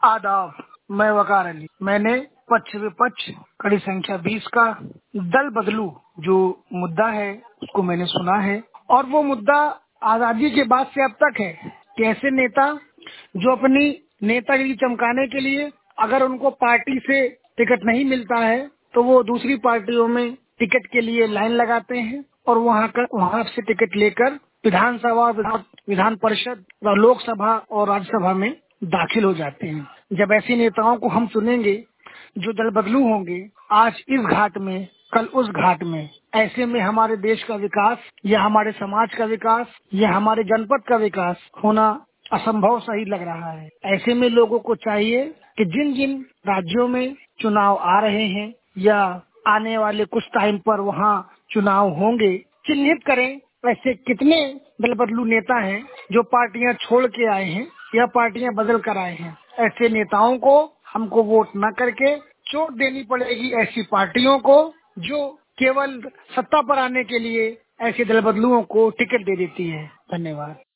आदाब, मैं वकार अली। मैंने पक्ष विपक्ष कड़ी संख्या 20 का दल बदलू जो मुद्दा है उसको मैंने सुना है, और वो मुद्दा आजादी के बाद से अब तक है कि ऐसे नेता जो अपनी नेतागिरी चमकाने के लिए अगर उनको पार्टी से टिकट नहीं मिलता है तो वो दूसरी पार्टियों में टिकट के लिए लाइन लगाते हैं और वहाँ से टिकट लेकर विधानसभा, विधान परिषद, लोकसभा और राज्यसभा में दाखिल हो जाते हैं। जब ऐसे नेताओं को हम चुनेंगे जो दल बदलू होंगे, आज इस घाट में कल उस घाट में, ऐसे में हमारे देश का विकास या हमारे समाज का विकास या हमारे जनपद का विकास होना असंभव सही लग रहा है। ऐसे में लोगों को चाहिए कि जिन जिन राज्यों में चुनाव आ रहे हैं या आने वाले कुछ टाइम पर वहाँ चुनाव होंगे, चिन्हित करें ऐसे कितने दल बदलू नेता हैं जो पार्टियां छोड़ के आए हैं या पार्टियां बदल कर आए हैं। ऐसे नेताओं को हमको वोट न करके चोट देनी पड़ेगी ऐसी पार्टियों को जो केवल सत्ता पर आने के लिए ऐसे दल बदलुओं को टिकट दे देती है। धन्यवाद।